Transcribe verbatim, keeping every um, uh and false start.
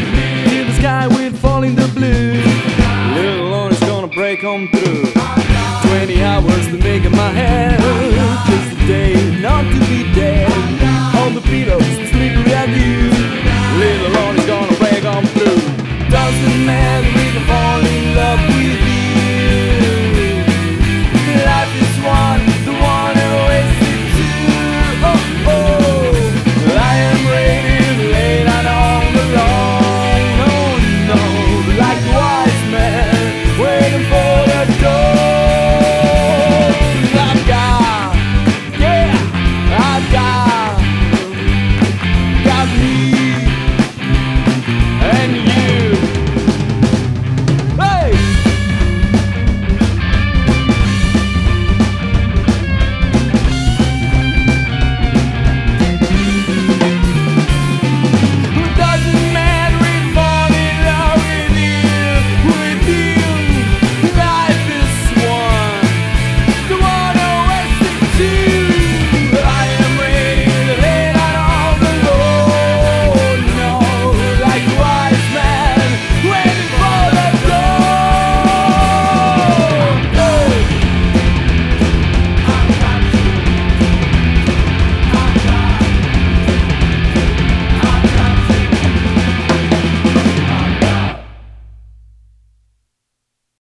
till the sky will fall in the blue. Little Lord is gonna break on through. Twenty hours to make in my head, just a day not to be dead. On the pillows, sleeping at you. Little Lord is gonna break on through. Doesn't matter if I fall in love with you. Life is one, the one I wasted too. Oh oh, I am ready to lay down all alone. Oh no, like a wise man waiting for the door. I've got, yeah, I've got, got me and you.